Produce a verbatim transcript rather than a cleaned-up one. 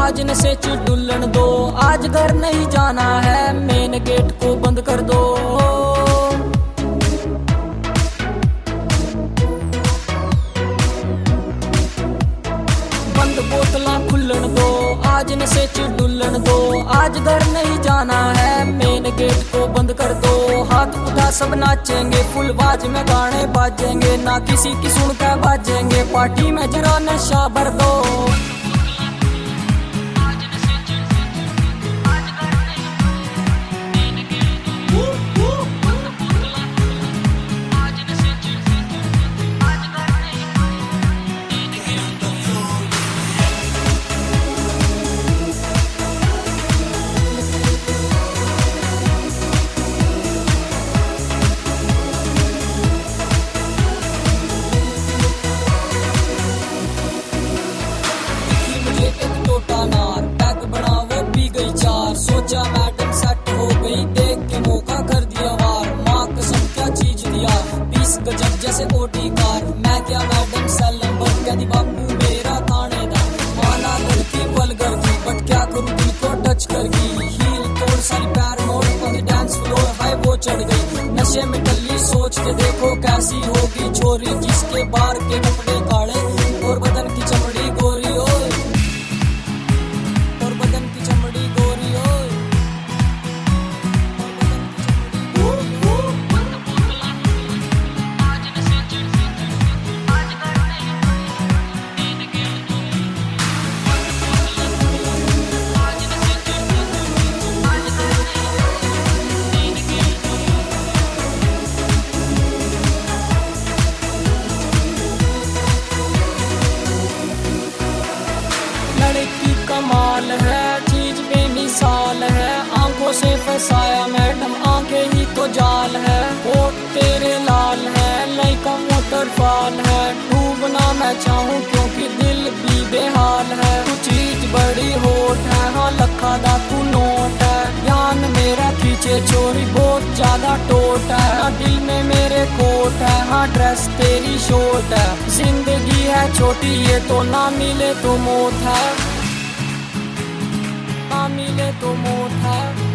आज नशे च डुलन दो, आज घर नहीं जाना है, मेन गेट को बंद कर दो। बंद बोतलां खुलन दो, आज नशे च डुलन दो, आज घर नहीं जाना है, मेन गेट को बंद कर दो। हाथ उठा सब नाचेंगे, फुल बाज में गाने बाजेंगे, ना किसी की सुनकर बाजेंगे, पार्टी में जरा नशा भर दो। सोचा मैडम सेट हो गई, देख के मौका कर दिया वार, माँ कसम क्या चीज दिया, बीस गजब जैसे ओटी कार। मैं क्या मैडम सेल नंबर, कहती बापू मेरा थानेदार, माना लड़की वल्गर थी बट क्या करूँ दिल को टच कर गई, हील तोड़ सारी पैर मोड़ पर डांस फ्लोर हाई वो चढ़ गई। नशे में टल्ली सोच के देखो कैसी होगी छोरी, जिसके बार के कपड़े काले और बदन की चमड़ी गोरी हो, और बदन की चमड़ी गोरी हो। लड़की कमाल है, चीज बेमिसाल है, आंखों से फसाया मैडम, आंखें ही तो जाल है, होठ तेरे लाल है, लड़का मोटरफॉल है, डूबना मैं चाहूँ क्योंकि दिल भी बेहाल है। तू चीज बड़ी होठ है, हाँ लखा दा तू नोट है, ध्यान मेरा खींचे चोरी बहुत ज्यादा टोट है, हाँ दिल में मेरे कोट है, हाँ ड्रेस तेरी शॉर्ट है, जिंदगी है छोटी ये तो ना मिले तो मौत है, ना मिले तो मौत है।